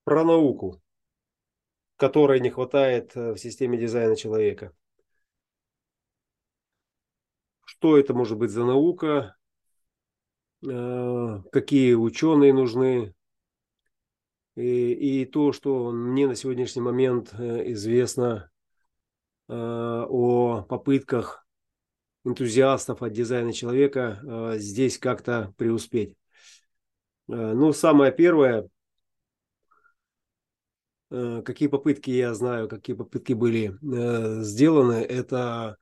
Про науку, которой не хватает в системе дизайна человека. Что это может быть за наука? Какие ученые нужны? И то, что мне на сегодняшний момент известно о попытках энтузиастов от дизайна человека здесь как-то преуспеть. Ну, самое первое, какие попытки я знаю, какие попытки были сделаны, это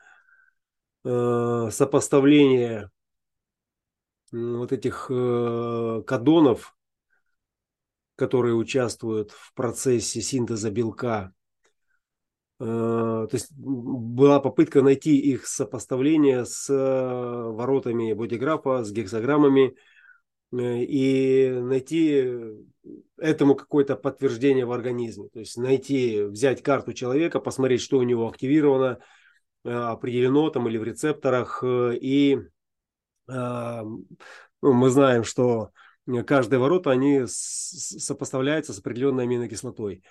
сопоставление вот этих кадонов, которые участвуют в процессе синтеза белка. То есть была попытка найти их сопоставление с воротами бодиграфа, с гексограммами и найти этому какое-то подтверждение в организме. То есть найти, взять карту человека, посмотреть, что у него активировано, определено там или в рецепторах. И ну, мы знаем, что каждые ворота, они сопоставляются с определенной аминокислотой.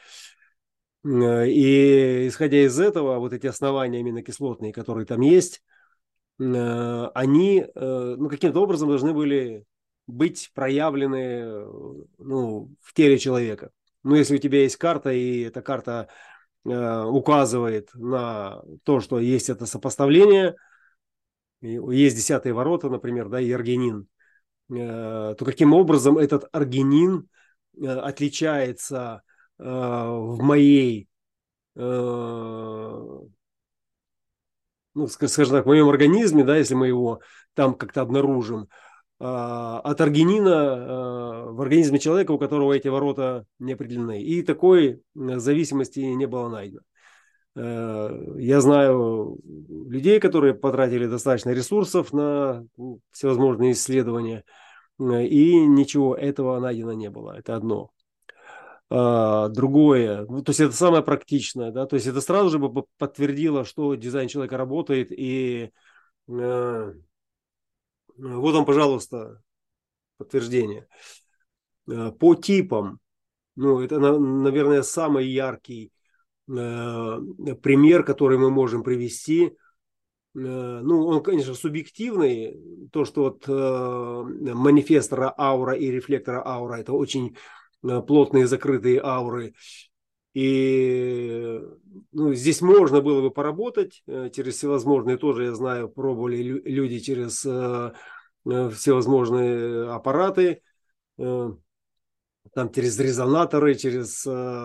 И исходя из этого, вот эти основания аминокислотные, которые там есть, они ну, каким-то образом должны были быть проявлены ну, в теле человека. Ну, если у тебя есть карта, и эта карта указывает на то, что есть это сопоставление, есть десятые ворота, например, да, и аргинин, то каким образом этот аргинин отличается в моей ну, скажем так, в моем организме, да, если мы его там как-то обнаружим, от аргинина в организме человека, у которого эти ворота не определены. И такой зависимости не было найдено. Я знаю людей, которые потратили достаточно ресурсов на всевозможные исследования, и ничего этого найдено не было. Это одно. Другое, ну, то есть это самое практичное, да, то есть это сразу же бы подтвердило, что дизайн человека работает, и вот вам, пожалуйста, подтверждение. По типам, ну, это, наверное, самый яркий пример, который мы можем привести. Ну, он, конечно, субъективный. То, что вот манифестора аура и рефлектора аура – это очень плотные закрытые ауры. И ну, здесь можно было бы поработать через всевозможные, тоже я знаю, пробовали люди через всевозможные аппараты, э, там через резонаторы, через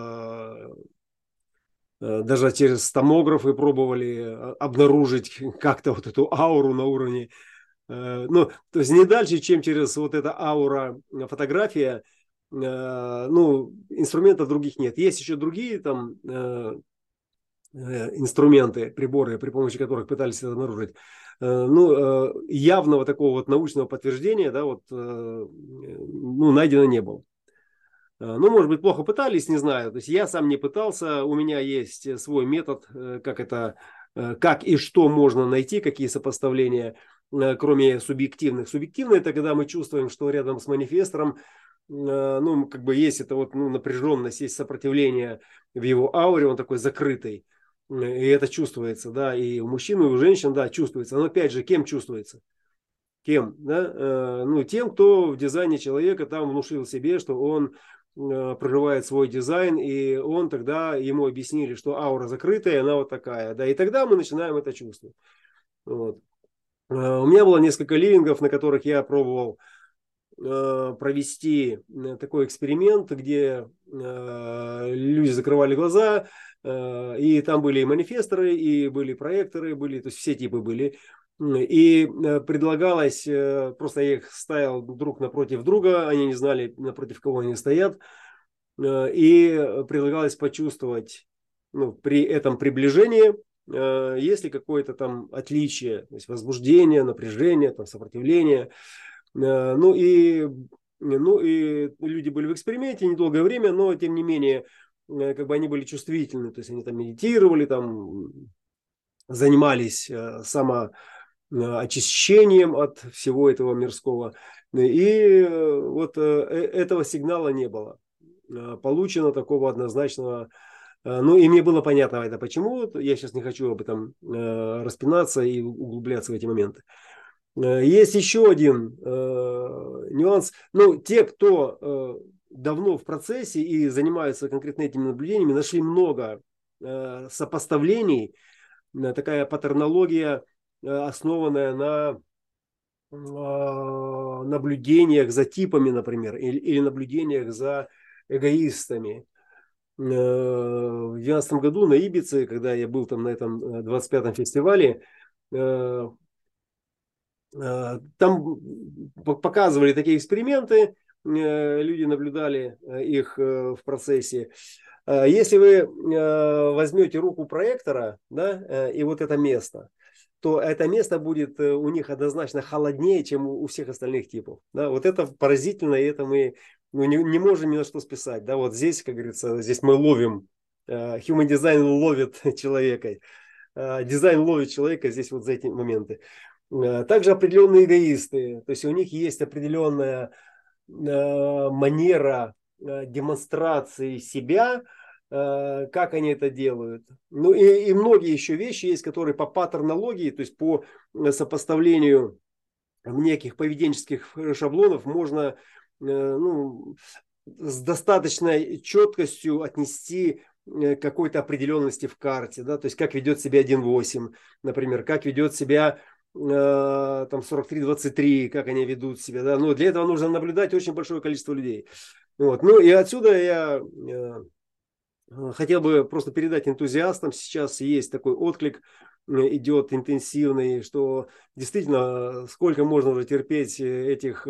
даже через томографы пробовали обнаружить как-то вот эту ауру на уровне. Ну, то есть не дальше, чем через вот эта аура фотография. Ну, инструментов других нет. Есть еще другие там инструменты, приборы, при помощи которых пытались это обнаружить. Ну, явного такого вот научного подтверждения, да, вот, ну, найдено не было. Ну, может быть, плохо пытались, не знаю. То есть я сам не пытался. У меня есть свой метод, как это, как и что можно найти, какие сопоставления, кроме субъективных. Субъективные – это когда мы чувствуем, что рядом с манифестором, ну, как бы есть это вот, ну, напряженность, есть сопротивление в его ауре, он такой закрытый. И это чувствуется, да, и у мужчин, и у женщин, да, чувствуется. Но опять же, кем чувствуется? Кем? Да? Ну, тем, кто в дизайне человека там внушил себе, что он проживает свой дизайн, и он тогда ему объяснили, что аура закрытая, она вот такая. Да, и тогда мы начинаем это чувствовать. Вот. У меня было несколько ливингов, на которых я пробовал провести такой эксперимент, где люди закрывали глаза, и там были и манифесторы, и были проекторы, были, то есть все типы были. И предлагалось, просто я их ставил друг напротив друга, они не знали, напротив кого они стоят, и предлагалось почувствовать, ну, при этом приближении, есть ли какое-то там отличие, то есть возбуждение, напряжение, там, сопротивление. Ну и люди были в эксперименте недолгое время, но тем не менее, как бы они были чувствительны, то есть они там медитировали, там занимались самоочищением от всего этого мирского. И вот этого сигнала не было. получено такого однозначного. Ну, и мне было понятно это почему. Я сейчас не хочу об этом распинаться и углубляться в эти моменты. Есть еще один нюанс. Ну, те, кто давно в процессе и занимаются конкретно этими наблюдениями, нашли много сопоставлений. Такая паттернология, основанная на наблюдениях за типами, например, или наблюдениях за эгоистами. В 2012 году на Ибице, когда я был там на этом 25-м фестивале, там показывали такие эксперименты, люди наблюдали их в процессе. Если вы возьмете руку проектора, да, и вот это место, то это место будет у них однозначно холоднее, чем у всех остальных типов. Да, вот это поразительно, и это мы не можем ни на что списать. Да, вот здесь, как говорится, здесь мы ловим, Human Design ловит человека, дизайн ловит человека здесь вот за эти моменты. Также определенные эгоисты, то есть у них есть определенная манера демонстрации себя, как они это делают. Ну и многие еще вещи есть, которые по паттернологии, то есть по сопоставлению неких поведенческих шаблонов можно ну, с достаточной четкостью отнести к какой-то определенности в карте. Да? То есть как ведет себя 1.8, например, как ведет себя там 43-23, как они ведут себя. Да? Но для этого нужно наблюдать очень большое количество людей. Вот. Ну и отсюда я хотел бы просто передать энтузиастам. Сейчас есть такой отклик, идет интенсивный, что действительно сколько можно уже терпеть этих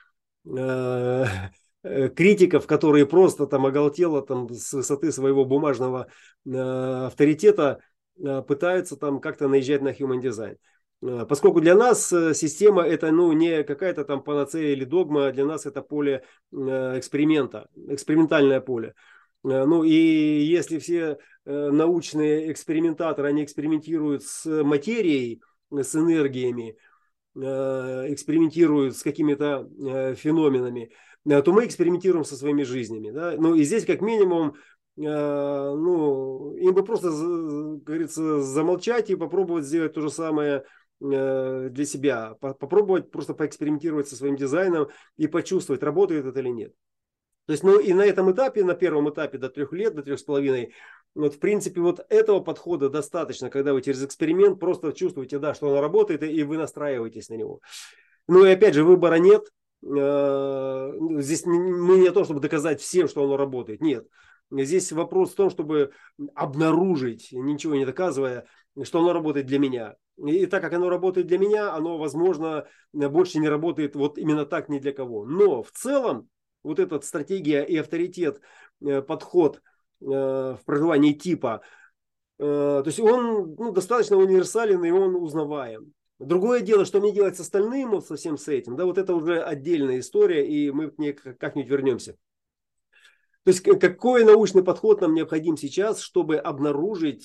критиков, которые просто там оголтело там с высоты своего бумажного авторитета пытаются там как-то наезжать на Human Design. Поскольку для нас система это ну, не какая-то там панацея или догма, для нас это поле эксперимента, экспериментальное поле. Ну и если все научные экспериментаторы, они экспериментируют с материей, с энергиями, экспериментируют с какими-то феноменами, то мы экспериментируем со своими жизнями. Да? Ну и здесь как минимум ну, им бы просто, как говорится, замолчать и попробовать сделать то же самое для себя. Попробовать просто поэкспериментировать со своим дизайном и почувствовать, работает это или нет. То есть, ну и на этом этапе, на первом этапе до 3 лет, до 3,5, вот в принципе вот этого подхода достаточно, когда вы через эксперимент просто чувствуете, да, что оно работает, и вы настраиваетесь на него. Ну и опять же, выбора нет. Здесь мы не то, чтобы доказать всем, что оно работает. Нет. Здесь вопрос в том, чтобы обнаружить, ничего не доказывая, что оно работает для меня. И так как оно работает для меня, оно, возможно, больше не работает вот именно так ни для кого. Но в целом, вот эта стратегия и авторитет, подход в проживании типа, то есть он ну, достаточно универсален и он узнаваем. Другое дело, что мне делать с остальным, вот со всем с этим, да, вот это уже отдельная история, и мы к ней как-нибудь вернемся. То есть какой научный подход нам необходим сейчас, чтобы обнаружить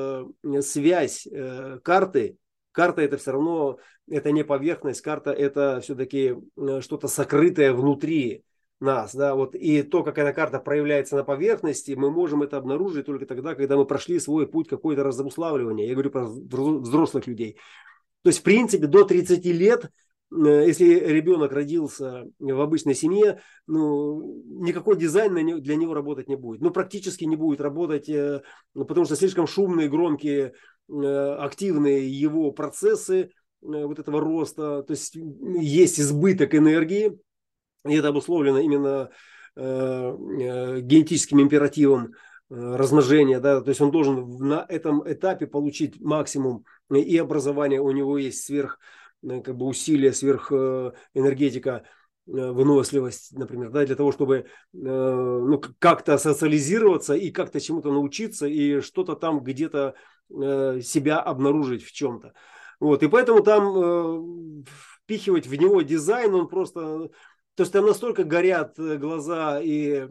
связь карты. Карта это все равно, это не поверхность, карта это все-таки что-то сокрытое внутри нас. Да? Вот, и то, как эта карта проявляется на поверхности, мы можем это обнаружить только тогда, когда мы прошли свой путь какое-то разобуславливания. Я говорю про взрослых людей. То есть, в принципе, до 30 лет, если ребенок родился в обычной семье, ну, никакой дизайн для него работать не будет. Ну, практически не будет работать, потому что слишком шумные, громкие, активные его процессы вот этого роста. То есть, есть избыток энергии, и это обусловлено именно генетическим императивом размножения, да, то есть он должен на этом этапе получить максимум и образования, у него есть сверх как бы усилия, сверх энергетика, выносливость, например, да, для того, чтобы ну, как-то социализироваться и как-то чему-то научиться и что-то там где-то себя обнаружить в чем-то. Вот, и поэтому там впихивать в него дизайн, он просто... То есть там настолько горят глаза и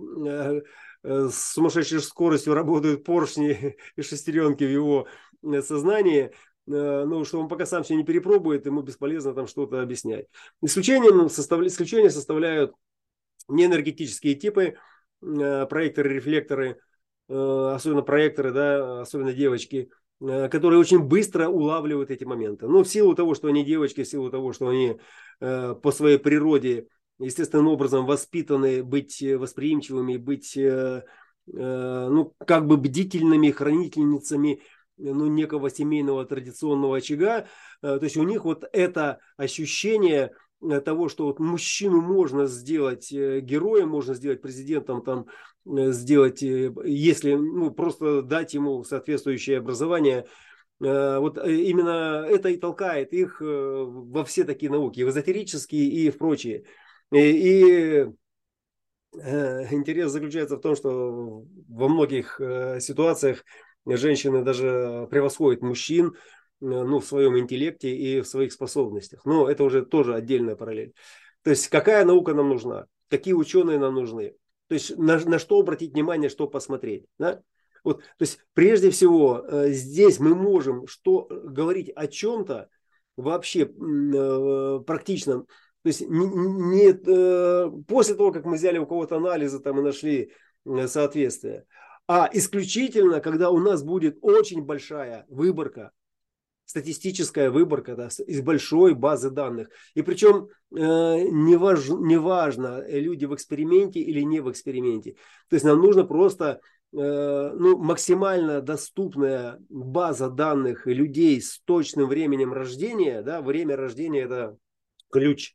с сумасшедшей скоростью работают поршни и шестеренки в его сознании, ну, что он пока сам все не перепробует, ему бесполезно там что-то объяснять. Исключение составляют неэнергетические типы, проекторы, рефлекторы, особенно проекторы, да, особенно девочки, которые очень быстро улавливают эти моменты. Но в силу того, что они девочки, в силу того, что они по своей природе естественным образом воспитаны быть восприимчивыми, быть ну, как бы бдительными хранительницами ну, некого семейного традиционного очага. То есть у них вот это ощущение того, что вот мужчину можно сделать героем, можно сделать президентом, там, сделать, если ну, просто дать ему соответствующее образование. Вот именно это и толкает их во все такие науки, в эзотерические и в прочие. И интерес заключается в том, что во многих ситуациях женщины даже превосходят мужчин ну, в своем интеллекте и в своих способностях. Но это уже тоже отдельная параллель. То есть какая наука нам нужна? Какие ученые нам нужны? То есть на что обратить внимание, что посмотреть. Да? Вот, то есть прежде всего здесь мы можем говорить о чем-то вообще практичном. То есть после того, как мы взяли у кого-то анализы там, и нашли соответствие, а исключительно, когда у нас будет очень большая выборка, статистическая выборка, да, из большой базы данных. И причем неважно, люди в эксперименте или не в эксперименте. То есть нам нужно просто ну, максимально доступная база данных людей с точным временем рождения. Да, время рождения – это ключ.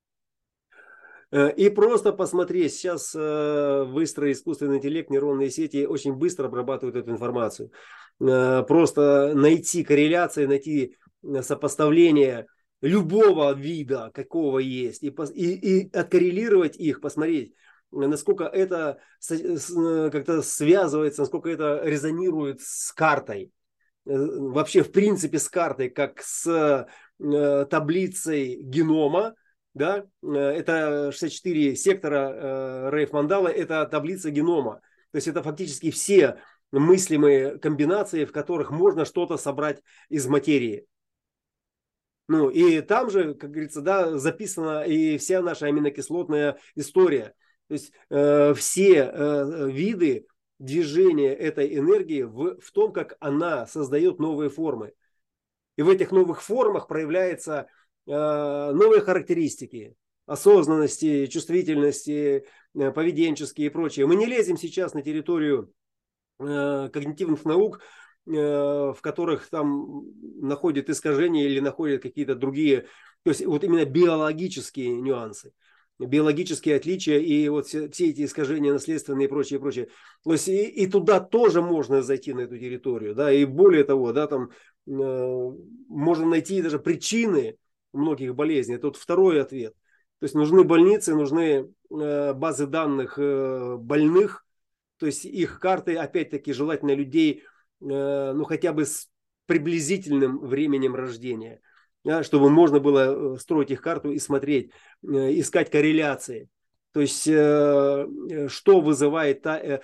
И просто посмотреть, сейчас быстро искусственный интеллект, нейронные сети очень быстро обрабатывают эту информацию. Просто найти корреляции, найти сопоставление любого вида, какого есть, и откоррелировать их, посмотреть, насколько это как-то связывается, насколько это резонирует с картой. Вообще, в принципе, с картой, как с таблицей генома. Да, это 64 сектора Рейф-Мандала, это таблица генома. То есть это фактически все мыслимые комбинации, в которых можно что-то собрать из материи. Ну и там же, как говорится, да, записана и вся наша аминокислотная история. То есть все виды движения этой энергии в том, как она создает новые формы. И в этих новых формах проявляются новые характеристики осознанности, чувствительности, поведенческие и прочее. Мы не лезем сейчас на территорию когнитивных наук, в которых там находят искажения или находят какие-то другие, то есть вот именно биологические нюансы, биологические отличия и вот все эти искажения наследственные и прочее, прочее. То есть и туда тоже можно зайти на эту территорию, да, и более того, да, там можно найти даже причины многих болезней. Это вот второй ответ. То есть нужны больницы, нужны базы данных больных, то есть их карты, опять-таки, желательно людей, ну хотя бы с приблизительным временем рождения, да, чтобы можно было строить их карту и смотреть, искать корреляции. То есть, что вызывает,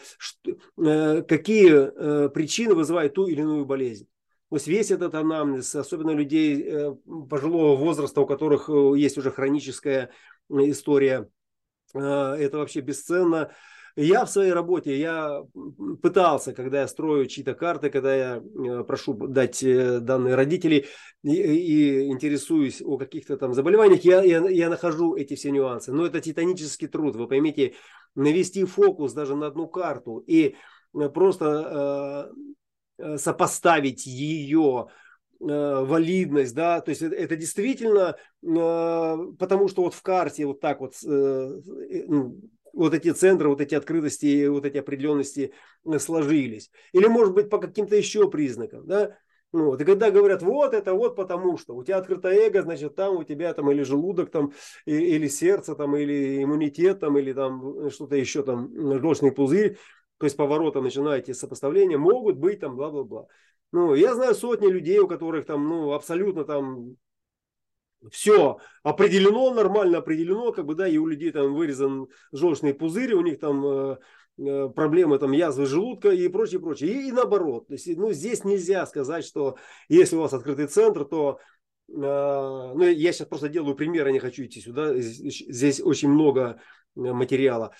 какие причины вызывают ту или иную болезнь. То есть весь этот анамнез, особенно людей пожилого возраста, у которых есть уже хроническая история, это вообще бесценно. Я в своей работе, я пытался, когда я строю чьи-то карты, когда я прошу дать данные родителей и интересуюсь о каких-то там заболеваниях, я нахожу эти все нюансы. Но это титанический труд, вы поймите, навести фокус даже на одну карту и просто сопоставить ее валидность, да, то есть это действительно, потому что вот в карте вот так вот, вот эти центры, вот эти открытости, вот эти определенности сложились. Или может быть по каким-то еще признакам, да. Вот. И когда говорят, вот это вот потому что у тебя открытое эго, значит там у тебя там или желудок там, или сердце там, или иммунитет там, или там что-то еще там, желчный пузырь, то есть повороты начинаете сопоставления, могут быть там бла-бла-бла. Ну, я знаю сотни людей, у которых там, ну, абсолютно там все определено, нормально определено, как бы, да, и у людей там вырезан желчный пузырь, у них там проблемы там язвы желудка и прочее, прочее. И наоборот. То есть, ну, здесь нельзя сказать, что если у вас открытый центр, то ну, я сейчас просто делаю пример, я не хочу идти сюда, здесь очень много материала.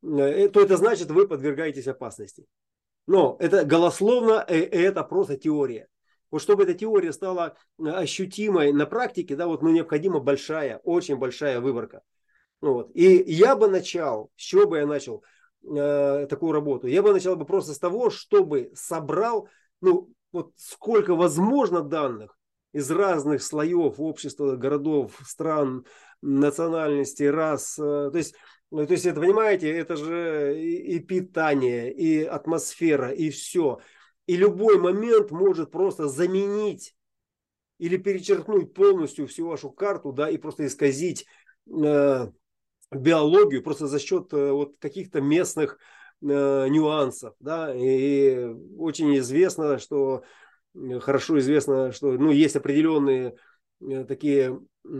то это значит, вы подвергаетесь опасности. Но это голословно, это просто теория. Вот чтобы эта теория стала ощутимой на практике, да, вот, ну, необходима большая, очень большая выборка. Вот. И я бы начал, с чего бы я начал такую работу? Я бы начал бы просто с того, чтобы собрал, ну, вот сколько возможно данных из разных слоев общества, городов, стран, национальностей, рас. То есть, ну, то есть это, понимаете, это же и питание, и атмосфера, и все. И любой момент может просто заменить или перечеркнуть полностью всю вашу карту, да, и просто исказить биологию просто за счет вот каких-то местных нюансов, да, и очень известно, что хорошо известно, что, ну, есть определенные такие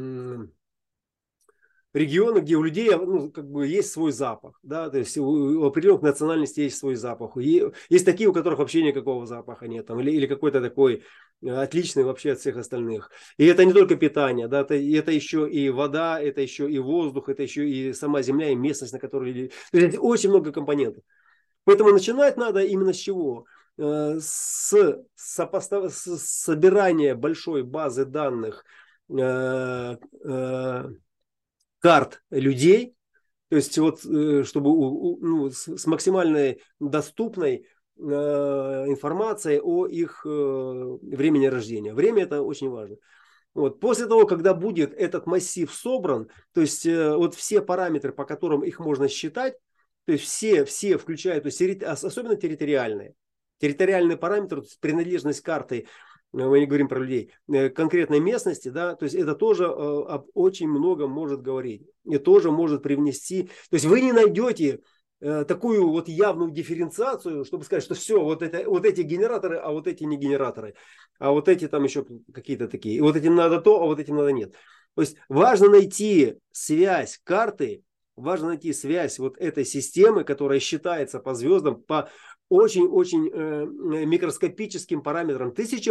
регионы, где у людей, ну, как бы есть свой запах, да, то есть у определенных национальностей есть свой запах. Есть такие, у которых вообще никакого запаха нет, там, или какой-то такой отличный вообще от всех остальных. И это не только питание, да, это еще и вода, это еще и воздух, это еще и сама земля, и местность, на которой... То есть очень много компонентов. Поэтому начинать надо именно с чего? С собирания большой базы данных, карт людей, то есть вот чтобы ну, с максимальной доступной информацией о их времени рождения. Время это очень важно. Вот. После того, когда будет этот массив собран, то есть вот все параметры, по которым их можно считать, то есть все включая, то есть особенно территориальные. Территориальные параметры, то есть принадлежность карты, мы не говорим про людей, конкретной местности, да, то есть это тоже об очень многом может говорить. И тоже может привнести, то есть вы не найдете такую вот явную дифференциацию, чтобы сказать, что все, вот эти генераторы, а вот эти не генераторы, а вот эти там еще какие-то такие. И вот этим надо то, а вот этим надо нет. То есть важно найти связь карты, важно найти связь вот этой системы, которая считается по звездам, по очень-очень микроскопическим параметрам.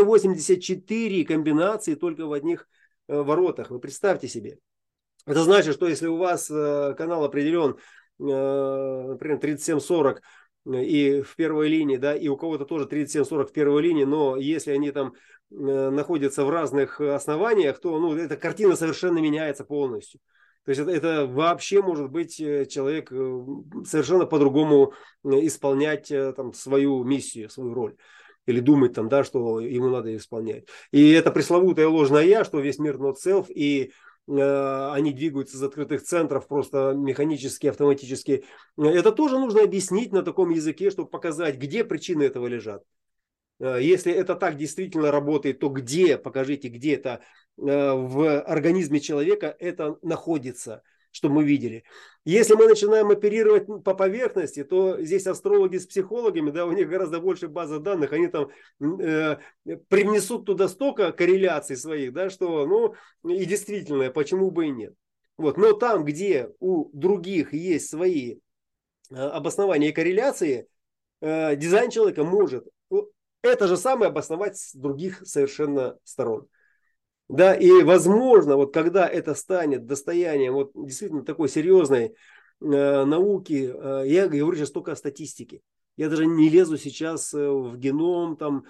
1084 комбинаций только в одних воротах. Вы представьте себе. Это значит, что если у вас канал определен, например, 3740 и в первой линии, да, и у кого-то тоже 3740 в первой линии, но если они там находятся в разных основаниях, то, ну, эта картина совершенно меняется полностью. То есть это вообще может быть человек совершенно по-другому исполнять там свою миссию, свою роль. Или думать там, да, что ему надо исполнять. И это пресловутое ложное я, что весь мир not self, и они двигаются из открытых центров просто механически, автоматически. Это тоже нужно объяснить на таком языке, чтобы показать, где причины этого лежат. Если это так действительно работает, то где, покажите, где это в организме человека это находится, чтобы мы видели. Если мы начинаем оперировать по поверхности, то здесь астрологи с психологами, да, у них гораздо больше базы данных, они там привнесут туда столько корреляций своих, да, что, ну, и действительно, почему бы и нет. Вот. Но там, где у других есть свои обоснования и корреляции, дизайн человека может это же самое обосновать с других совершенно сторон. Да, и возможно, вот когда это станет достоянием вот действительно такой серьезной науки, я говорю сейчас только о статистике. Я даже не лезу сейчас в геном, там,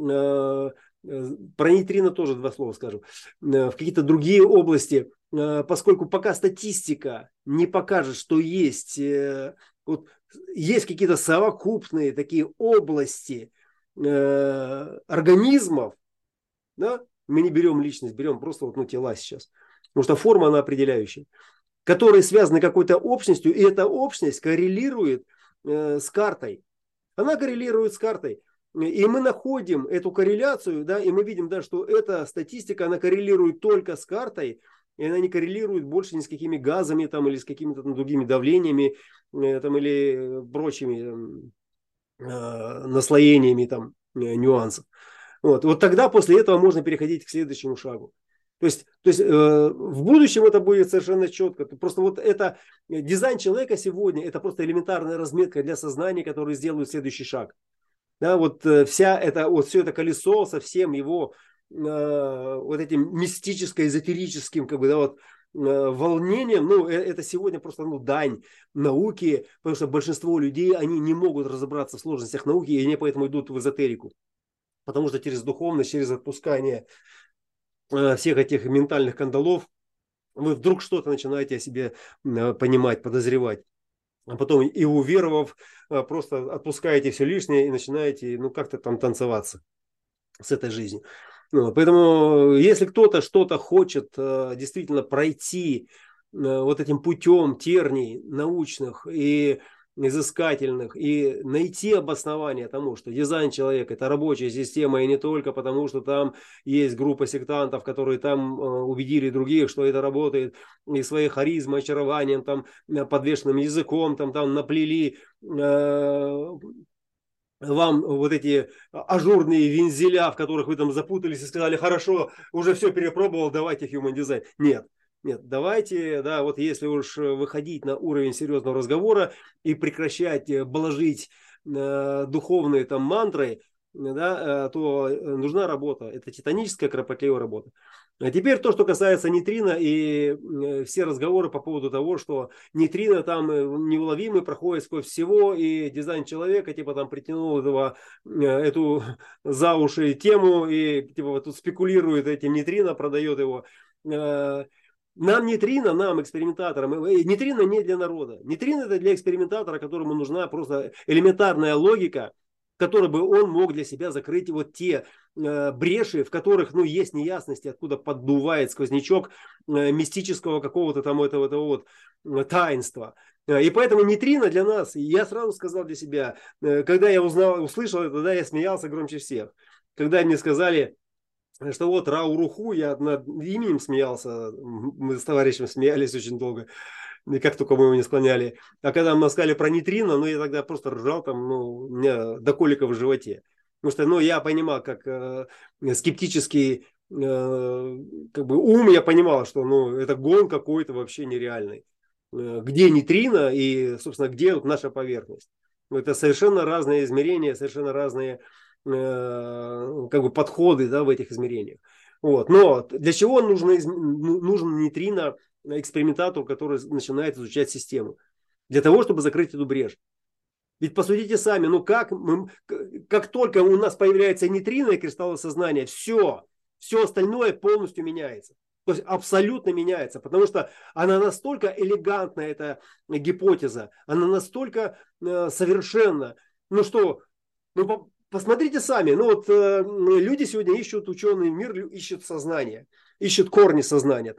про нейтрино тоже два слова скажу, в какие-то другие области, поскольку пока статистика не покажет, что есть, вот, есть какие-то совокупные такие области организмов, да, мы не берем личность, берем просто вот, ну, тела сейчас, потому что форма она определяющая, которые связаны какой-то общностью, и эта общность коррелирует с картой. Она коррелирует с картой. И мы находим эту корреляцию, да, и мы видим, да, что эта статистика, она коррелирует только с картой, и она не коррелирует больше ни с какими газами там, или с какими-то там другими давлениями там, или прочими наслоениями там, нюансов. Вот тогда после этого можно переходить к следующему шагу. То есть в будущем это будет совершенно четко. Просто вот это дизайн человека сегодня, это просто элементарная разметка для сознания, которые сделают следующий шаг. Да, вот вся это, вот все это колесо со всем его вот этим мистическо-эзотерическим, как бы, да, вот, волнением, ну, это сегодня просто, ну, дань науки, потому что большинство людей, они не могут разобраться в сложностях науки, и они поэтому идут в эзотерику. Потому что через духовность, через отпускание всех этих ментальных кандалов, вы вдруг что-то начинаете о себе понимать, подозревать. А потом, и уверовав, просто отпускаете все лишнее и начинаете, ну, как-то там танцеваться с этой жизнью. Ну, поэтому, если кто-то что-то хочет действительно пройти вот этим путем терний научных и изыскательных и найти обоснование тому, что дизайн человека — это рабочая система, и не только потому, что там есть группа сектантов, которые там убедили других, что это работает, и своей харизмой, очарованием, там, подвешенным языком, там наплели вам вот эти ажурные вензеля, в которых вы там запутались и сказали: хорошо, уже все перепробовал, давайте human design. Нет. Нет, давайте, да, вот если уж выходить на уровень серьезного разговора и прекращать блажить духовные там мантры, да, то нужна работа. Это титаническая, кропотливая работа. А теперь то, что касается нейтрино и все разговоры по поводу того, что нейтрино там неуловимый, проходит сквозь всего, и дизайн человека типа там притянул эту за уши тему и типа вот тут спекулирует этим нейтрино, продает его. Нам нейтрино, нам, экспериментаторам, нейтрино не для народа. Нейтрино — это для экспериментатора, которому нужна просто элементарная логика, которой бы он мог для себя закрыть вот те бреши, в которых, ну, есть неясности, откуда поддувает сквознячок мистического какого-то там этого вот таинства. И поэтому нейтрино для нас, я сразу сказал для себя, когда я услышал это, тогда я смеялся громче всех. Когда мне сказали, что вот Рауруху, я над именем смеялся, мы с товарищем смеялись очень долго, и как только мы его не склоняли. А когда мы сказали про нейтрино, ну, я тогда просто ржал, там, ну, у меня до колика в животе. Потому что, ну, я понимал, как скептический как бы ум, я понимал, что, ну, это гон какой-то вообще нереальный. Где нейтрино и, собственно, где вот наша поверхность. Это совершенно разные измерения, совершенно разные как бы подходы, да, в этих измерениях. Вот. Но для чего нужен нейтрино экспериментатору, который начинает изучать систему? Для того, чтобы закрыть эту брешь. Ведь посудите сами, ну как только у нас появляется нейтрино и кристаллы сознания, все остальное полностью меняется. То есть абсолютно меняется, потому что она настолько элегантна, эта гипотеза, она настолько совершенна. Ну что, ну посмотрите сами, ну вот люди сегодня ищут, ученые, мир ищет сознание, ищут корни сознания,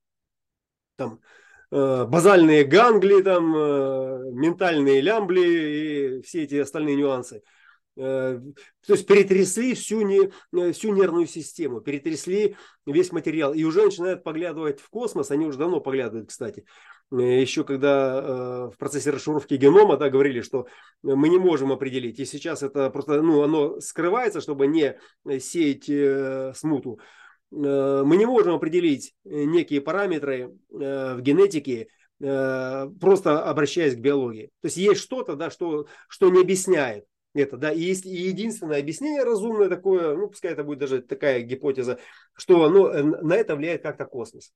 там базальные ганглии, там ментальные лямбли и все эти остальные нюансы. То есть перетрясли всю нервную систему, перетрясли весь материал. И уже начинают поглядывать в космос, они уже давно поглядывают, кстати. Еще когда в процессе расшифровки генома, да, говорили, что мы не можем определить. И сейчас это просто, ну, оно скрывается, чтобы не сеять смуту. Мы не можем определить некие параметры в генетике, просто обращаясь к биологии. То есть есть что-то, да, что не объясняет это, да, и есть единственное объяснение разумное такое, ну, пускай это будет даже такая гипотеза, что, ну, на это влияет как-то космос.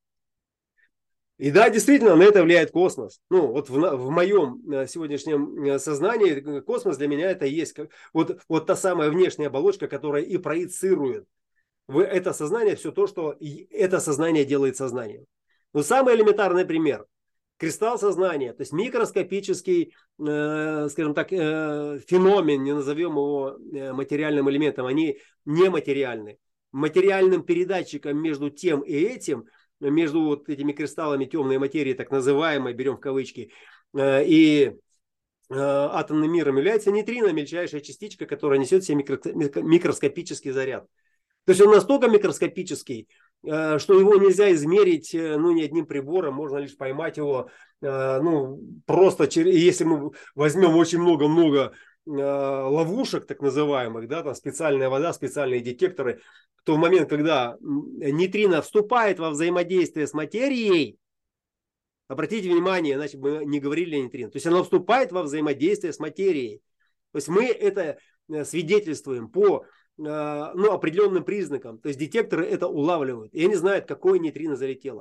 И да, действительно, на это влияет космос. Ну, вот в моем сегодняшнем сознании космос для меня это и есть вот та самая внешняя оболочка, которая и проецирует в это сознание все то, что это сознание делает сознанием. Но самый элементарный пример. Кристалл сознания, то есть микроскопический, скажем так, феномен, не назовем его материальным элементом, они нематериальны. Материальным передатчиком между тем и этим, между вот этими кристаллами темной материи, так называемой, берем в кавычки, и атомным миром является нейтрино, мельчайшая частичка, которая несет в себе микроскопический заряд. То есть он настолько микроскопический, что его нельзя измерить, ну, ни одним прибором, можно лишь поймать его, ну, просто если мы возьмем очень много-много ловушек, так называемых, да, там специальная вода, специальные детекторы, то в момент, когда нейтрино вступает во взаимодействие с материей, обратите внимание, иначе бы мы не говорили о нейтрино, то есть оно вступает во взаимодействие с материей. То есть мы это свидетельствуем по ну, определенным признакам. То есть детекторы это улавливают. И они знают, какое нейтрино залетело.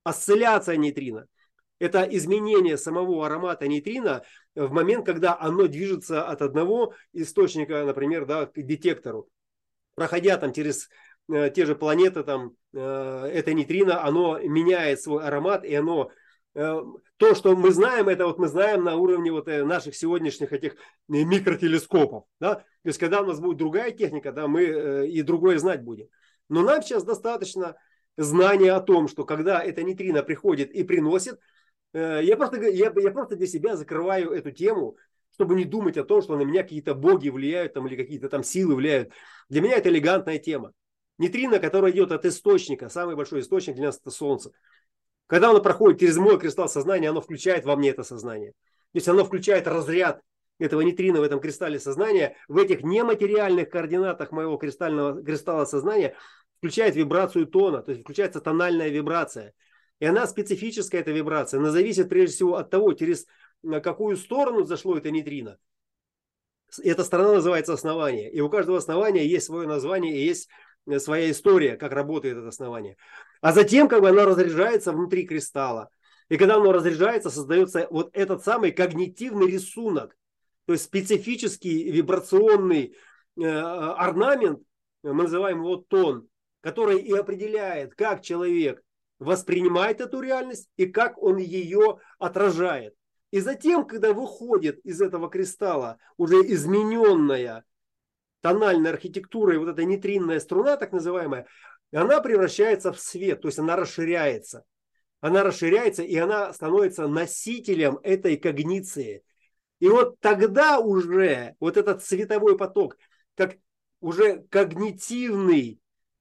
Осцилляция нейтрино – это изменение самого аромата нейтрино в момент, когда оно движется от одного источника, например, да, к детектору. Проходя там через те же планеты, там, это нейтрино, оно меняет свой аромат, и оно то, что мы знаем, это вот мы знаем на уровне вот наших сегодняшних этих микротелескопов. Да? То есть, когда у нас будет другая техника, да, мы и другое знать будем. Но нам сейчас достаточно знания о том, что когда это нейтрино приходит и приносит, я просто для себя закрываю эту тему, чтобы не думать о том, что на меня какие-то боги влияют там, или какие-то там силы влияют. Для меня это элегантная тема. Нейтрино, которое идет от источника, самый большой источник для нас это Солнце. Когда оно проходит через мой кристалл сознания, оно включает во мне это сознание. То есть оно включает разряд этого нейтрина в этом кристалле сознания, в этих нематериальных координатах моего кристалла сознания, включает вибрацию тона, то есть включается тональная вибрация. И она специфическая, эта вибрация. Она зависит прежде всего от того, через какую сторону зашло это нейтрино. Эта сторона называется основание. И у каждого основания есть свое название и есть своя история, как работает это основание. А затем, как бы оно разряжается внутри кристалла. И когда оно разряжается, создается вот этот самый когнитивный рисунок. То есть специфический вибрационный орнамент, мы называем его тон, который и определяет, как человек воспринимает эту реальность и как он ее отражает. И затем, когда выходит из этого кристалла уже измененная тональная архитектура и вот эта нейтринная струна, так называемая, она превращается в свет, то есть она расширяется. Она расширяется, и она становится носителем этой когниции. И вот тогда уже вот этот световой поток, как уже когнитивный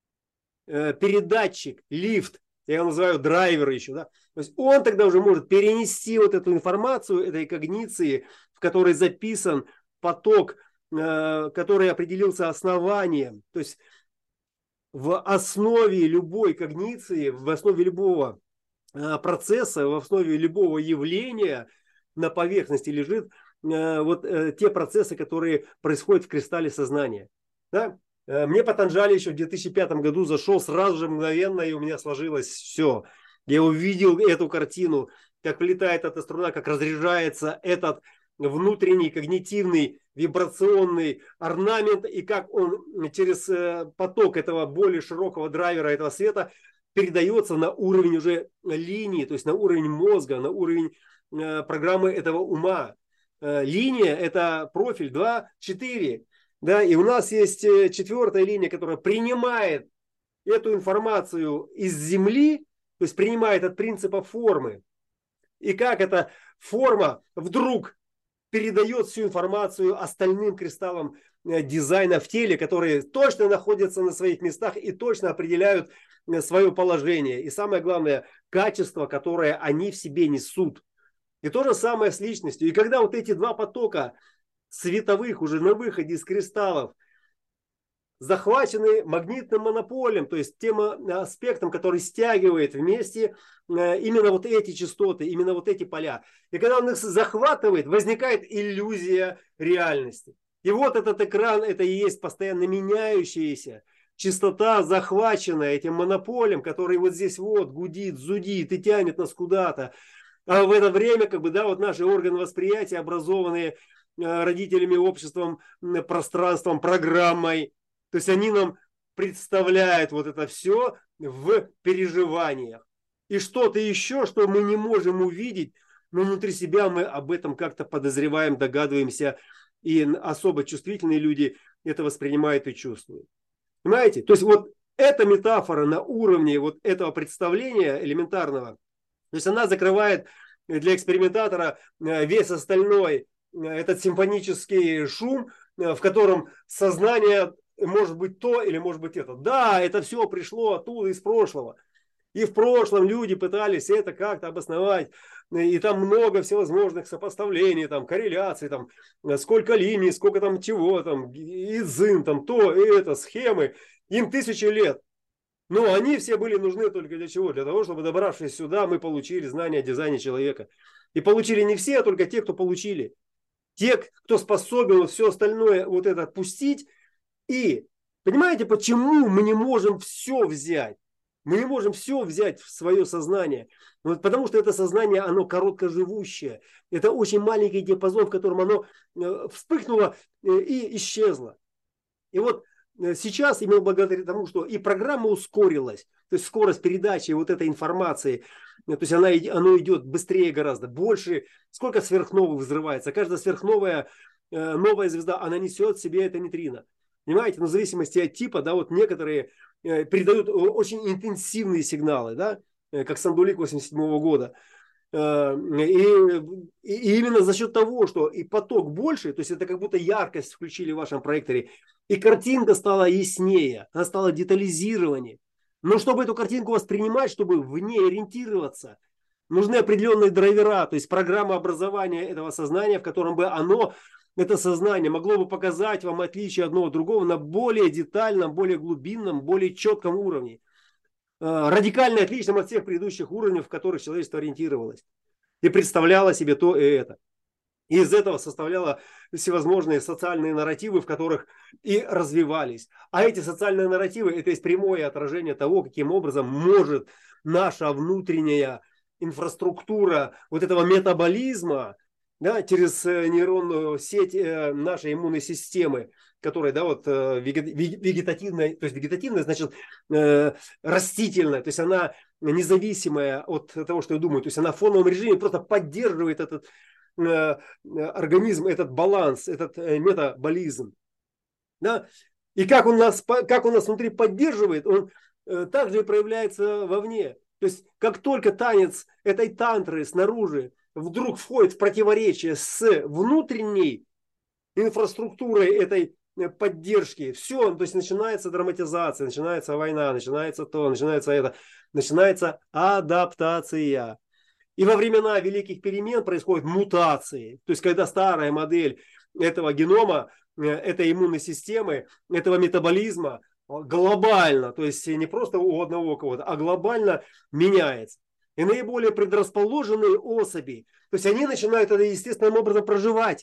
передатчик, лифт, я его называю драйвер еще, да, то есть он тогда уже может перенести вот эту информацию этой когниции, в которой записан поток, который определился основанием. То есть в основе любой когниции, в основе любого процесса, в основе любого явления на поверхности лежит вот те процессы, которые происходят в кристалле сознания. Да? Мне Патанджали еще в 2005 году зашел сразу же мгновенно, и у меня сложилось все. Я увидел эту картину, как влетает эта струна, как разряжается этот внутренний когнитивный вибрационный орнамент, и как он через поток этого более широкого драйвера этого света передается на уровень уже линии, то есть на уровень мозга, на уровень программы этого ума. Линия – это профиль 2, 4. Да, и у нас есть четвертая линия, которая принимает эту информацию из Земли, то есть принимает от принципа формы. И как эта форма вдруг передает всю информацию остальным кристаллам дизайна в теле, которые точно находятся на своих местах и точно определяют свое положение. И самое главное, качество, которое они в себе несут. И то же самое с личностью. И когда вот эти два потока световых уже на выходе из кристаллов захвачены магнитным монополем, то есть тем аспектом, который стягивает вместе именно вот эти частоты, именно вот эти поля. И когда он их захватывает, возникает иллюзия реальности. И вот этот экран, это и есть постоянно меняющаяся частота, захваченная этим монополем, который вот здесь вот гудит, зудит и тянет нас куда-то. А в это время, как бы, да, вот наши органы восприятия, образованные родителями, обществом, пространством, программой, то есть они нам представляют вот это все в переживаниях. И что-то еще, что мы не можем увидеть, но внутри себя мы об этом как-то подозреваем, догадываемся, и особо чувствительные люди это воспринимают и чувствуют. Понимаете? То есть вот эта метафора на уровне вот этого представления элементарного, то есть она закрывает для экспериментатора весь остальной этот симфонический шум, в котором сознание может быть то или может быть это. Да, это все пришло оттуда, из прошлого. И в прошлом люди пытались это как-то обосновать. И там много всевозможных сопоставлений, там, корреляций, там, сколько линий, сколько там чего, там, изын, там, то, это, схемы. Им 1000 лет. Но они все были нужны только для чего? Для того, чтобы, добравшись сюда, мы получили знания о дизайне человека. И получили не все, а только те, кто получили. Те, кто способен все остальное вот это отпустить. И понимаете, почему мы не можем все взять? Мы не можем все взять в свое сознание, вот потому что это сознание, оно короткоживущее. Это очень маленький диапазон, в котором оно вспыхнуло и исчезло. И вот сейчас, именно благодаря тому, что и программа ускорилась, то есть скорость передачи вот этой информации, то есть оно идет быстрее гораздо, больше, сколько сверхновых взрывается. Каждая сверхновая новая звезда, она несет в себе это нейтрино. Понимаете, но в зависимости от типа, да, вот некоторые передают очень интенсивные сигналы, да, как Сандулик 87 года. И именно за счет того, что и поток больше, то есть это как будто яркость включили в вашем проекторе, и картинка стала яснее, она стала детализированнее. Но чтобы эту картинку воспринимать, чтобы в ней ориентироваться, нужны определенные драйвера, то есть программа образования этого сознания, в котором бы это сознание могло бы показать вам отличие одного от другого на более детальном, более глубинном, более четком уровне. Радикально отличным от всех предыдущих уровней, в которых человечество ориентировалось. И представляло себе то и это. И из этого составляло всевозможные социальные нарративы, в которых и развивались. А эти социальные нарративы – это есть прямое отражение того, каким образом может наша внутренняя инфраструктура вот этого метаболизма, да, через нейронную сеть нашей иммунной системы, которая, да, вот вегетативная, то есть вегетативная, значит, растительная, то есть она независимая от того, что я думаю, то есть она в фоновом режиме просто поддерживает этот организм, этот баланс, этот метаболизм. Да? И как он нас внутри поддерживает, он также и проявляется вовне. То есть как только танец этой тантры снаружи вдруг входит в противоречие с внутренней инфраструктурой этой поддержки, все, то есть начинается драматизация, начинается война, начинается то, начинается это, начинается адаптация. И во времена великих перемен происходят мутации. То есть когда старая модель этого генома, этой иммунной системы, этого метаболизма глобально, то есть не просто у одного кого-то, а глобально меняется. И наиболее предрасположенные особи, то есть они начинают это естественным образом проживать,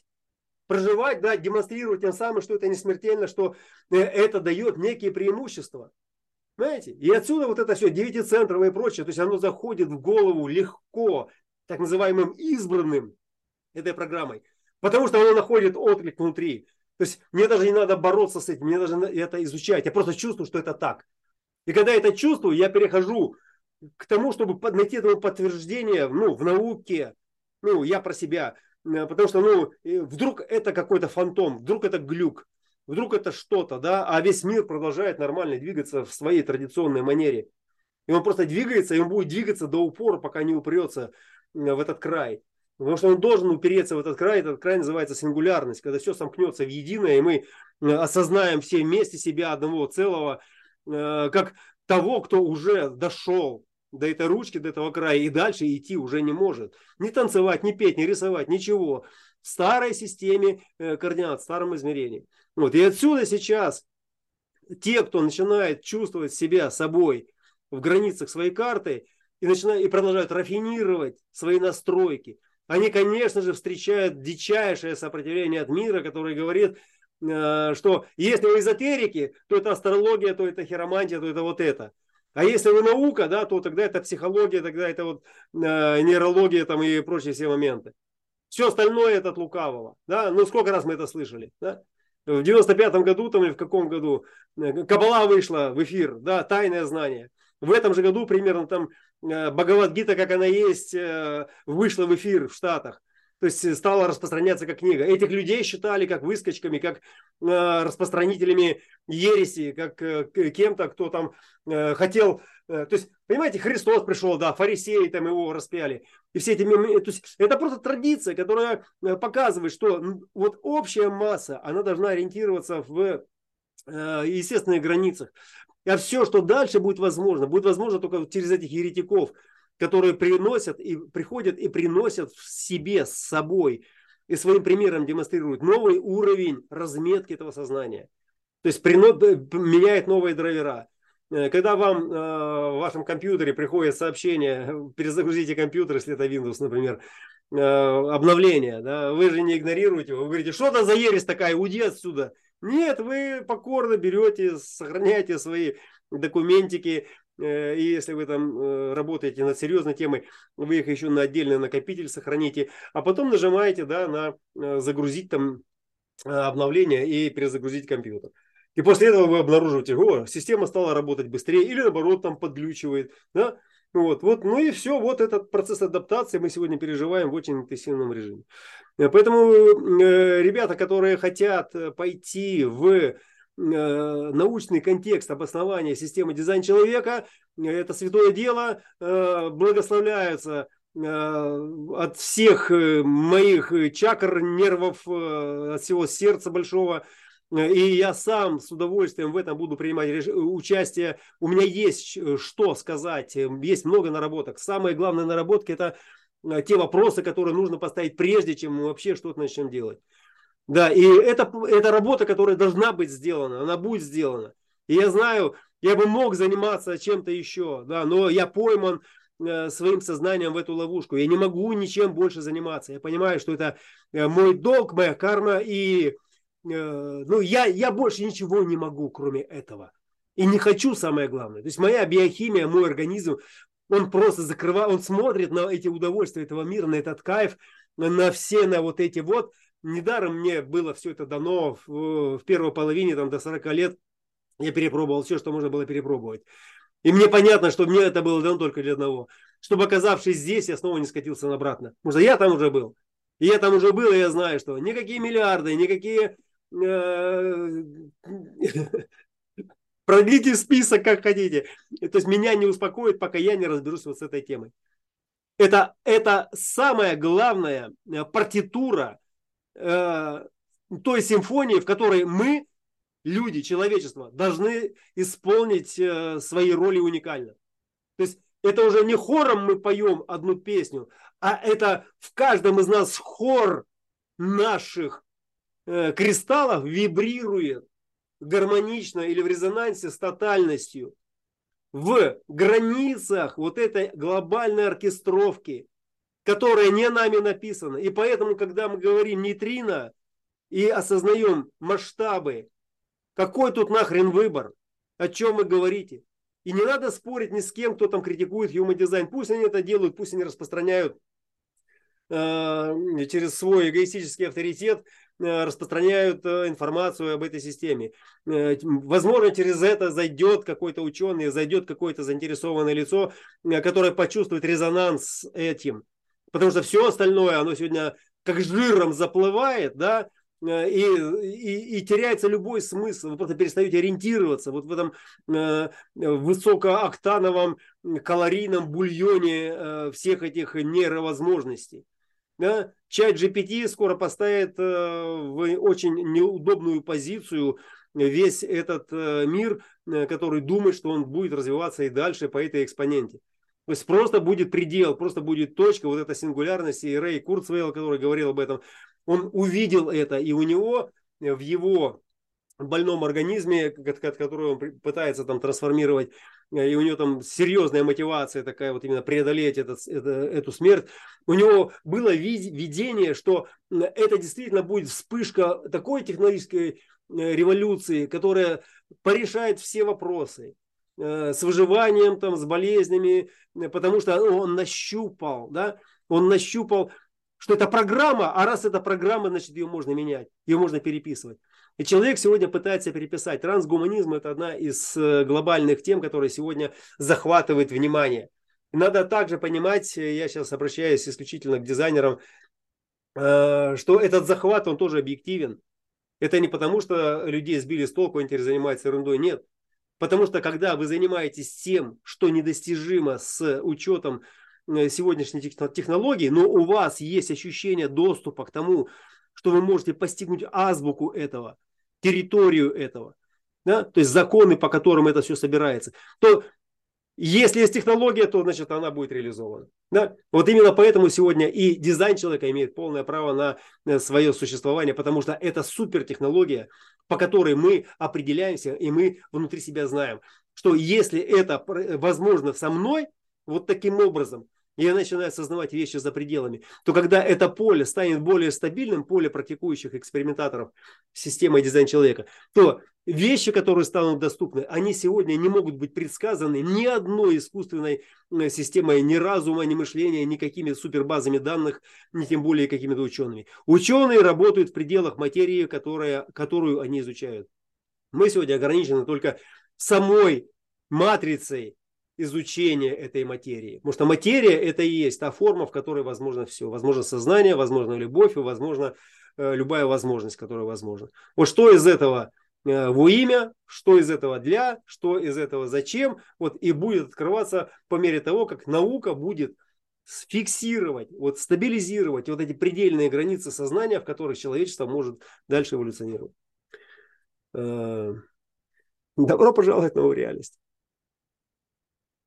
да, демонстрировать тем самым, что это не смертельно, что это дает некие преимущества. Понимаете? И отсюда вот это все, девятицентровое и прочее, то есть оно заходит в голову легко, так называемым избранным этой программой, потому что оно находит отклик внутри. То есть мне даже не надо бороться с этим, мне даже это изучать, я просто чувствую, что это так. И когда я это чувствую, я перехожу к тому, чтобы найти этому подтверждение, в науке, я про себя, потому что, вдруг это какой-то фантом, вдруг это глюк, вдруг это что-то, да, а весь мир продолжает нормально двигаться в своей традиционной манере. И он просто двигается, и он будет двигаться до упора, пока не упрется в этот край. Потому что он должен упереться в этот край называется сингулярность, когда все сомкнется в единое, и мы осознаем все вместе себя одного целого, как того, кто уже дошел до этой ручки, до этого края, и дальше идти уже не может. Не танцевать, не петь, не рисовать, ничего. В старой системе координат, в старом измерении. Вот. И отсюда сейчас те, кто начинает чувствовать себя собой в границах своей карты и продолжают рафинировать свои настройки, они, конечно же, встречают дичайшее сопротивление от мира, который говорит, что если вы эзотерики, то это астрология, то это хиромантия, то это вот это. А если вы наука, да, то тогда это психология, тогда это вот нейрология там, и прочие все моменты. Все остальное это от лукавого. Да? Сколько раз мы это слышали. Да? В 95-м году там, или в каком году Каббала вышла в эфир, да, тайное знание. В этом же году примерно там Бхагавад-гита, как она есть, вышла в эфир в Штатах. То есть стала распространяться как книга. Этих людей считали как выскочками, как распространителями ереси, как кем-то, кто там хотел. То есть, понимаете, Христос пришел, да, фарисеи там его распяли. И все эти, то есть, это просто традиция, которая показывает, что вот общая масса, она должна ориентироваться в естественных границах. А все, что дальше будет возможно только через этих еретиков, которые приходят и приносят в себе, с собой, и своим примером демонстрируют новый уровень разметки этого сознания. То есть меняет новые драйвера. Когда вам в вашем компьютере приходит сообщение, перезагрузите компьютер, если это Windows, например, обновление, да, вы же не игнорируете, вы говорите, что это за ересь такая, уйди отсюда. Нет, вы покорно берете, сохраняете свои документики, и если вы там работаете над серьезной темой, вы их еще на отдельный накопитель сохраните, а потом нажимаете, да, на загрузить там обновление и перезагрузить компьютер. И после этого вы обнаруживаете, система стала работать быстрее или наоборот там подглючивает. Да? Ну и все, вот этот процесс адаптации мы сегодня переживаем в очень интенсивном режиме. Поэтому ребята, которые хотят пойти в научный контекст обоснования системы дизайн человека, это святое дело, благословляются от всех моих чакр, нервов, от всего сердца большого. И я сам с удовольствием в этом буду принимать участие. У меня есть что сказать, есть много наработок. Самые главные наработки – это те вопросы, которые нужно поставить прежде, чем мы вообще что-то начнем делать. Да, и это работа, которая должна быть сделана, она будет сделана. И я знаю, я бы мог заниматься чем-то еще, да, но я пойман своим сознанием в эту ловушку. Я не могу ничем больше заниматься. Я понимаю, что это мой долг, моя карма, и я больше ничего не могу, кроме этого. И не хочу, самое главное. То есть моя биохимия, мой организм, он просто закрывает, он смотрит на эти удовольствия этого мира, на этот кайф, на все, на вот эти вот. Недаром мне было все это дано в первой половине, там, до 40 лет. Я перепробовал все, что можно было перепробовать. И мне понятно, что мне это было дано только для одного. Чтобы, оказавшись здесь, я снова не скатился обратно. Потому что я там уже был. И я там уже был, и я знаю, что никакие миллиарды, никакие... Продлите список, как хотите. То есть меня не успокоит, пока я не разберусь вот с этой темой. Это самая главная партитура той симфонии, в которой мы, люди, человечество, должны исполнить свои роли уникально. То есть это уже не хором мы поем одну песню, а это в каждом из нас хор наших кристаллов вибрирует гармонично или в резонансе с тотальностью в границах вот этой глобальной оркестровки, которая не нами написана. И поэтому, когда мы говорим нейтрино и осознаем масштабы, какой тут нахрен выбор, о чем вы говорите. И не надо спорить ни с кем, кто там критикует Human Design. Пусть они это делают, пусть они распространяют через свой эгоистический авторитет, распространяют информацию об этой системе. Возможно, через это зайдет какой-то ученый, зайдет какое-то заинтересованное лицо, которое почувствует резонанс с этим. Потому что все остальное, оно сегодня как жиром заплывает, да, и теряется любой смысл. Вы просто перестаете ориентироваться вот в этом высокооктановом калорийном бульоне всех этих нейровозможностей. Да? Чат GPT скоро поставит в очень неудобную позицию весь этот мир, который думает, что он будет развиваться и дальше по этой экспоненте. То есть просто будет предел, просто будет точка, вот эта сингулярность. И Рэй Курцвейл, который говорил об этом, он увидел это, и у него в его больном организме, который он пытается там трансформировать, и у него там серьезная мотивация такая вот именно преодолеть эту смерть, у него было видение, что это действительно будет вспышка такой технологической революции, которая порешает все вопросы с выживанием, там, с болезнями, потому что он нащупал, да, что это программа, а раз это программа, значит, ее можно менять, ее можно переписывать. И человек сегодня пытается переписать. Трансгуманизм – это одна из глобальных тем, которая сегодня захватывает внимание. И надо также понимать, я сейчас обращаюсь исключительно к дизайнерам, что этот захват, он тоже объективен. Это не потому, что людей сбили с толку, они теперь занимаются ерундой, нет. Потому что когда вы занимаетесь тем, что недостижимо с учетом сегодняшней технологии, но у вас есть ощущение доступа к тому, что вы можете постигнуть азбуку этого, территорию этого, да? То есть законы, по которым это все собирается, то если есть технология, то значит она будет реализована. Да? Вот именно поэтому сегодня и дизайн человека имеет полное право на свое существование, потому что это супертехнология, по которой мы определяемся, и мы внутри себя знаем, что если это возможно со мной, вот таким образом, и я начинаю осознавать вещи за пределами, то когда это поле станет более стабильным, поле практикующих экспериментаторов системой дизайн человека, то вещи, которые станут доступны, они сегодня не могут быть предсказаны ни одной искусственной системой, ни разума, ни мышления, ни какими супербазами данных, ни тем более какими-то учеными. Ученые работают в пределах материи, которую они изучают. Мы сегодня ограничены только самой матрицей изучения этой материи. Потому что материя это и есть та форма, в которой возможно все. Возможно сознание, возможно любовь и возможно любая возможность, которая возможна. Вот что из этого во имя, что из этого для, что из этого зачем. Вот и будет открываться по мере того, как наука будет фиксировать, вот стабилизировать вот эти предельные границы сознания, в которых человечество может дальше эволюционировать. Добро пожаловать в новую реальность.